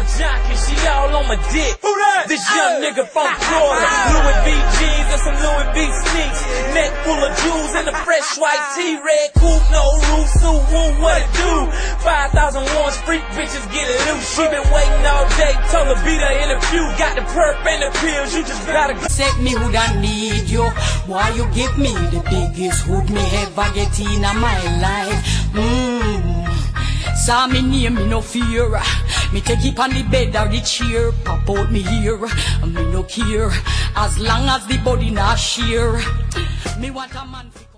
jockey, she all on my dick. This young nigga from Florida, Louis V jeans and some Louis V sneaks, neck full of jewels and a fresh white tee, red coupe, no roof, suit, woo, what it do? 5,000 ones, freak bitches get it loose. She been waiting all day, told her beat her in a few. Got the perp and the pills, you just gotta go. Set me who I need you. Why you give me the biggest hood me ever get in my life? Saw me near me no fear. Me take it on the bed or the chair. Pop out me here, me no care. As long as the body not sheer. Me want a man.